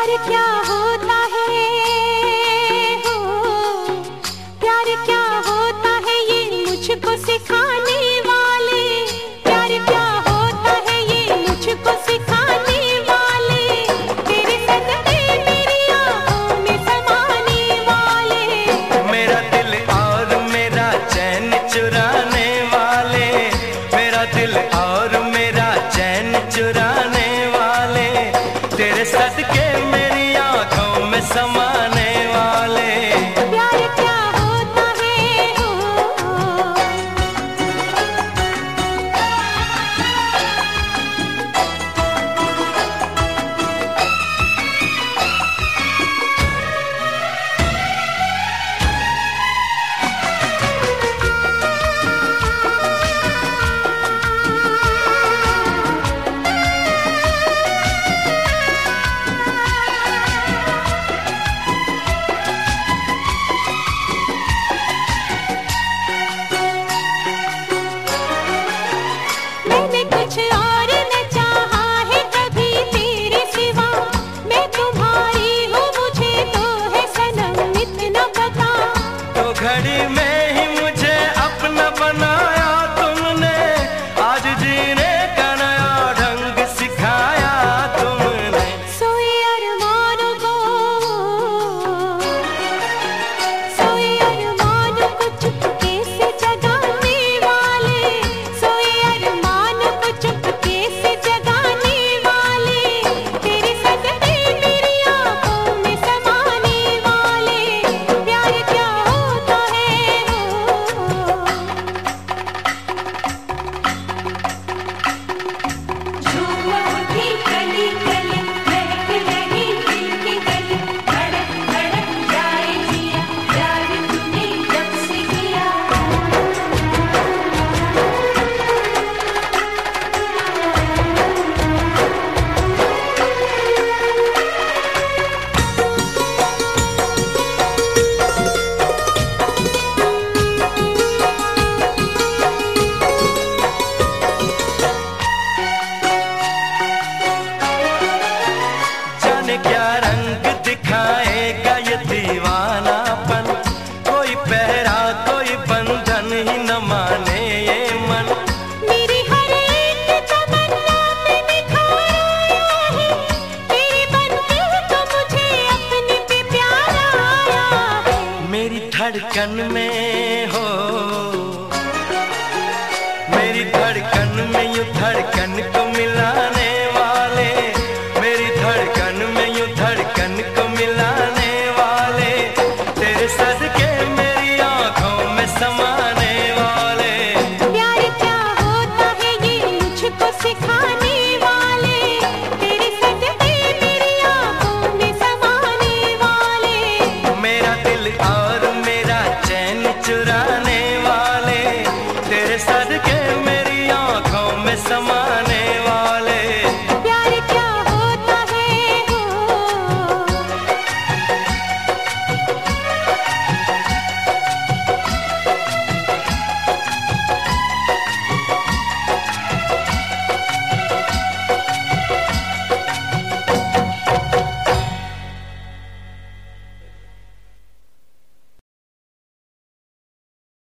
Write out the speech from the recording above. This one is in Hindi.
प्यार क्या होता है हो, प्यार क्या होता है ये मुझको सिखाने वाले, प्यार क्या होता है ये मुझको सिखाने वाले, तेरे सदके मेरी आँखों में समाने वाले, मेरा दिल और मेरा चैन चुराने वाले, मेरा दिल और मेरा चैन चुराने वाले, तेरे सदके मेरी आँखों में समाने वाले। प्यार क्या होता है हो। मैंने कुछ और न चाहा है कभी तेरे सिवा, मैं तुम्हारी हूँ मुझे तो है सनम इतना पता। तो घड़ी में ही मुझे अपना बनाया तुमने, आज जीने का नया ढंग सिखाया तुमने। सोए अरमानों को, सोए अरमानों को चुपके से जगाने वाले, सोए अरमानों को चुपके से जगाने वाले, तेरे सदके मेरी आँखों में समाने वाले, प्यार क्या होता है हो। झूम उठी कली कली महक रही दिल की गली, धड़क धड़क जाए जिया, प्यार तूने जब से किया। जाने क्या रंग दिखाएगा ये दीवानापन, कोई पहरा कोई बंधन ही न माने ये मन। मेरी हर एक तमन्ना पे निखार आया है, तेरे बनते तो मुझे अपने पे प्यार आया है। मेरी धड़कन में हो, मेरी धड़कन में यूं धड़कन को मिलाना